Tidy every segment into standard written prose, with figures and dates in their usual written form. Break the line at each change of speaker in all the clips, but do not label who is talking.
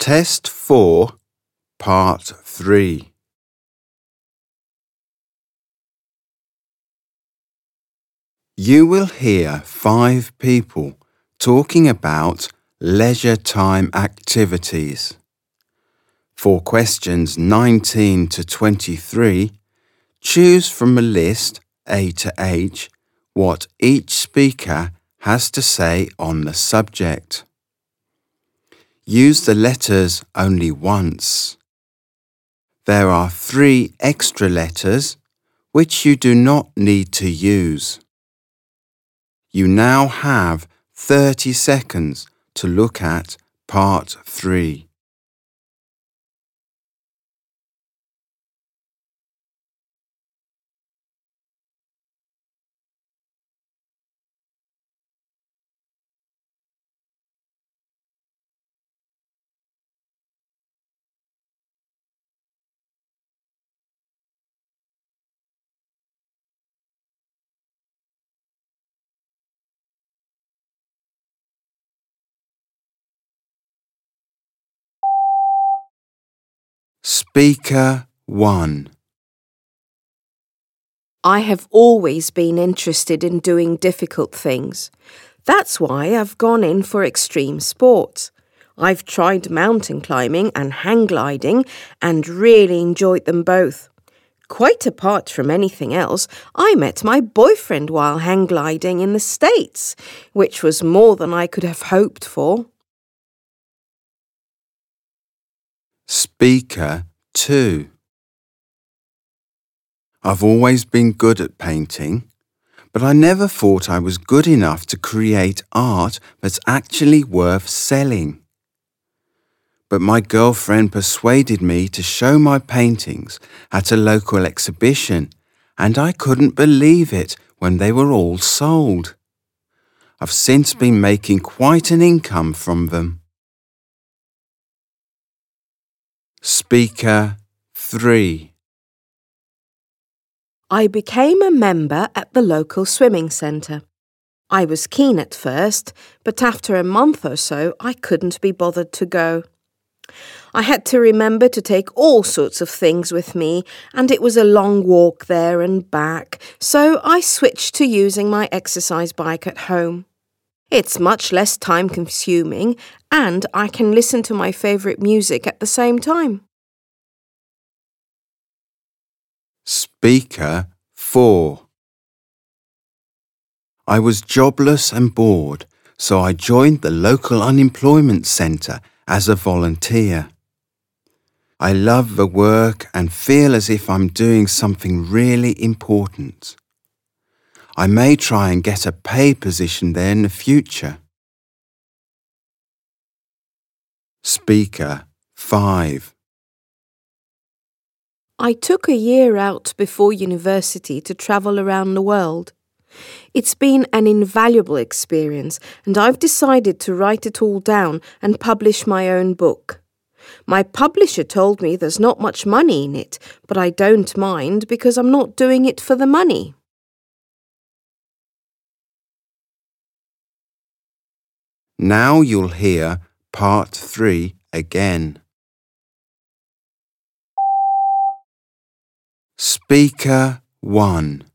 Test 4, Part 3. You will hear 5 people talking about leisure time activities. For questions 19 to 23, choose from a list A to H what each speaker has to say on the subject. Use the letters only once. There are 3 extra letters which you do not need to use. You now have 30 seconds to look at Part 3. Speaker 1.
I have always been interested in doing difficult things. That's why I've gone in for extreme sports. I've tried mountain climbing and hang gliding and really enjoyed them both. Quite apart from anything else, I met my boyfriend while hang gliding in the States, which was more than I could have hoped for.
Speaker 2. I've always been good at painting, but I never thought I was good enough to create art that's actually worth selling. But my girlfriend persuaded me to show my paintings at a local exhibition, and I couldn't believe it when they were all sold. I've since been making quite an income from them. Speaker 3.
I became a member at the local swimming centre. I was keen at first, but after a month or so, I couldn't be bothered to go. I had to remember to take all sorts of things with me, and it was a long walk there and back, so I switched to using my exercise bike at home. It's much less time-consuming, and I can listen to my favourite music at the same time.
Speaker 4. I was jobless and bored, so I joined the local unemployment centre as a volunteer. I love the work and feel as if I'm doing something really important. I may try and get a paid position there in the future. Speaker 5.
I took a year out before university to travel around the world. It's been an invaluable experience, and I've decided to write it all down and publish my own book. My publisher told me there's not much money in it, but I don't mind because I'm not doing it for the money.
Now you'll hear Part 3 again. Speaker 1.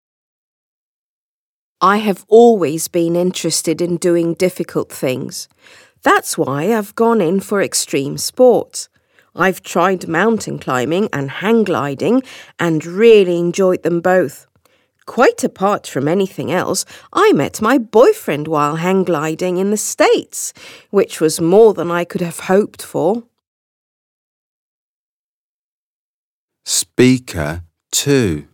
I have always been interested in doing difficult things. That's why I've gone in for extreme sports. I've tried mountain climbing and hang gliding and really enjoyed them both. Quite apart from anything else, I met my boyfriend while hang gliding in the States, which was more than I could have hoped for.
Speaker 2.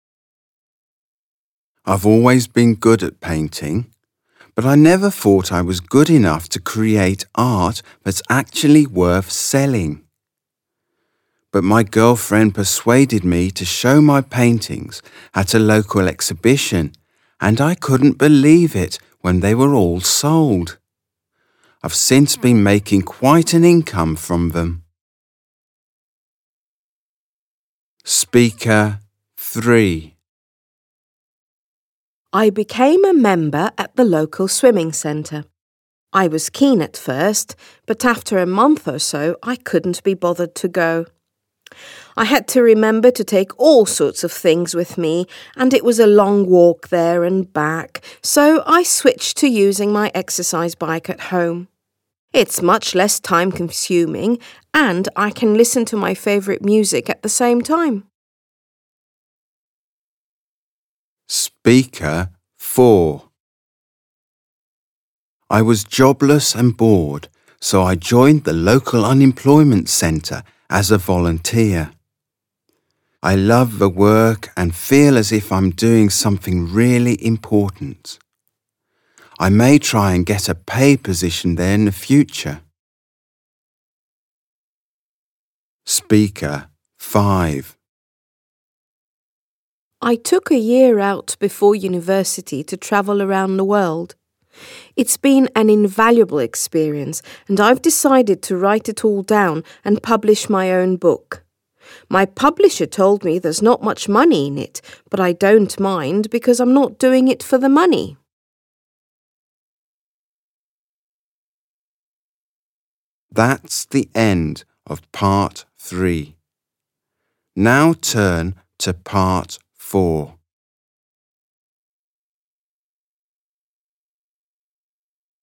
I've always been good at painting, but I never thought I was good enough to create art that's actually worth selling. But my girlfriend persuaded me to show my paintings at a local exhibition, and I couldn't believe it when they were all sold. I've since been making quite an income from them. Speaker 3.
I became a member at the local swimming centre. I was keen at first, but after a month or so, I couldn't be bothered to go. I had to remember to take all sorts of things with me, and it was a long walk there and back, so I switched to using my exercise bike at home. It's much less time-consuming, and I can listen to my favourite music at the same time.
Speaker 4. I was jobless and bored, so I joined the local unemployment centre as a volunteer. I love the work and feel as if I'm doing something really important. I may try and get a paid position there in the future. Speaker 5.
I took a year out before university to travel around the world. It's been an invaluable experience, and I've decided to write it all down and publish my own book. My publisher told me there's not much money in it, but I don't mind because I'm not doing it for the money.
That's the end of part 3. Now turn to part 4.